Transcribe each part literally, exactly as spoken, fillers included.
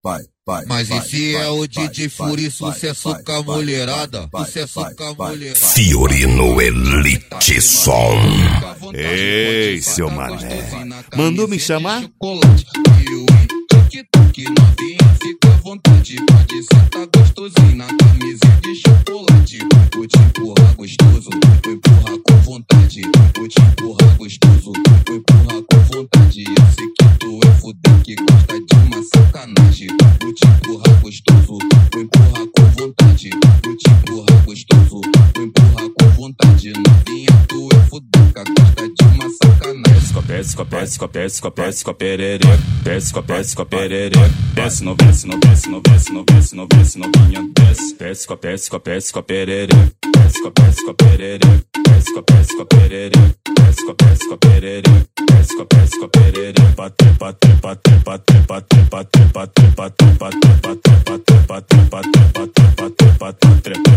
vai, vai. Mas esse é o D J Fury, sucesso com a mulherada. Sucesso com a mulherada. Fiorino Elite Som. Ei, seu mané, mandou me chamar? Que novinha, fica à vontade. Pode sentar gostosinho na camisinha de chocolate. Vou te empurrar gostoso, vou empurrar com vontade. Vou te empurrar gostoso, vou empurrar com vontade. Eu sei que tu é fuder que gosta de uma sacanagem. Vou te empurrar gostoso, vou empurrar com vontade. Vou te empurrar gostoso, vou empurrar com vontade. Novinha, tu é fuder que gosta de uma sacanagem. Desce, desce, desce, desce, com a perereca. Desce, desce, com a perereca. Desce, no desce, no desce, no desce, no desce, no desce, novinha. Desce, desce, desce, desce, com a perereca. Desce, desce, com a perereca. Desce, desce, com a perereca. Desce, desce, com a perereca. Desce, desce, com a perereca. Bate, bate, bate, bate, bate, bate, bate, bate, bate, bate, bate, bate, bate, bate, bate,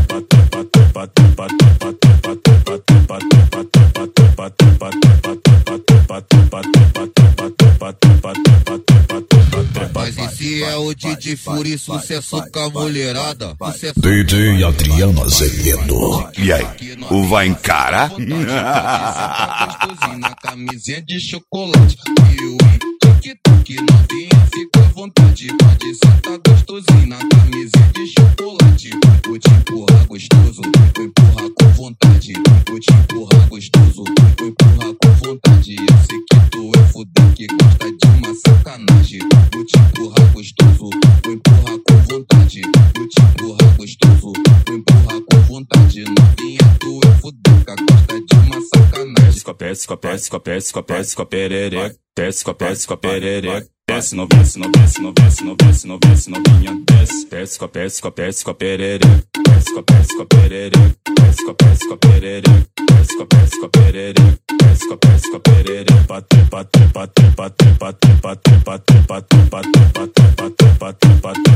Mas esse é o D J Fury, sucesso com a mulherada. D J Adriano Azevedo. E aí, o vai encarar? Na camisinha de chocolate. Que novinha, fica à vontade. Pode sentar gostosinho na camisinha de chocolate. Vou te empurrar gostoso, vou empurrar com vontade. Vou te empurrar gostoso, vou empurrar com vontade. Eu sei que tu é fuder que gosta de uma sacanagem. Vou te empurrar gostoso, vou empurrar com vontade. Vou te empurrar gostoso, vou empurrar com vontade. Novinha, tu é fuder que gosta de uma sacanagem. Desce, desce, desce, desce, desce, com a perereca. Desce, desce, com a perereca. Desce, no desce, no desce, no desce, no desce, no desce, novinha. Desce, desce, desce, desce, com a perereca. Desce, desce, com a perereca. Desce, desce, com a perereca. Desce, desce, com a perereca. Desce, desce, com a perereca. Bate, bate, bate, bate, bate, bate, bate, bate, bate, bate, bate, bate, bate, bate.